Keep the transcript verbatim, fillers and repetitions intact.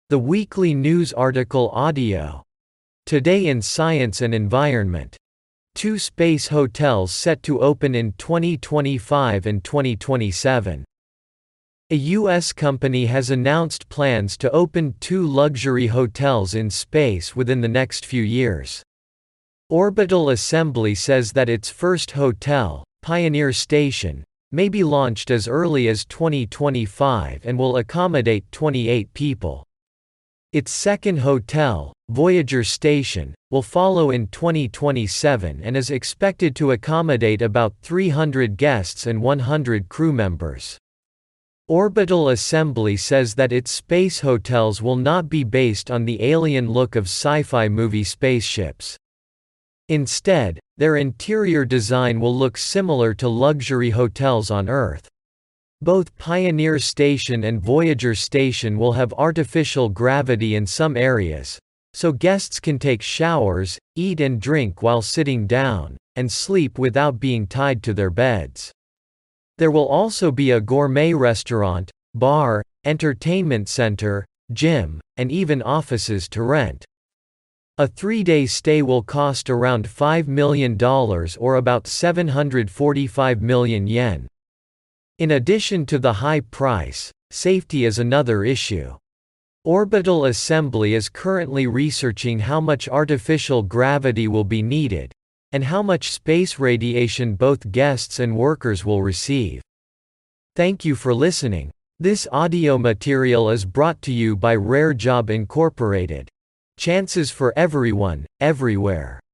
The weekly news article audio. Today in Science and Environment. Two space hotels set to open in twenty twenty-five and twenty twenty-seven. A U S company has announced plans to open two luxury hotels in space within the next few years. Orbital Assembly says that its first hotel, Pioneer Station, may be launched as early as twenty twenty-five and will accommodate twenty-eight people. Its second hotel, Voyager Station, will follow in twenty twenty-seven and is expected to accommodate about three hundred guests and one hundred crew members. Orbital Assembly says that its space hotels will not be based on the alien look of sci-fi movie spaceships. Instead, their interior design will look similar to luxury hotels on Earth. Both Pioneer Station and Voyager Station will have artificial gravity in some areas, so guests can take showers, eat and drink while sitting down, and sleep without being tied to their beds. There will also be a gourmet restaurant, bar, entertainment center, gym, and even offices to rent. A three-day stay will cost around five million dollars or about seven hundred forty-five million yen. In addition to the high price, safety is another issue. Orbital Assembly is currently researching how much artificial gravity will be needed, and how much space radiation both guests and workers will receive. Thank you for listening. This audio material is brought to you by Rare Job Incorporated. Chances for everyone, everywhere.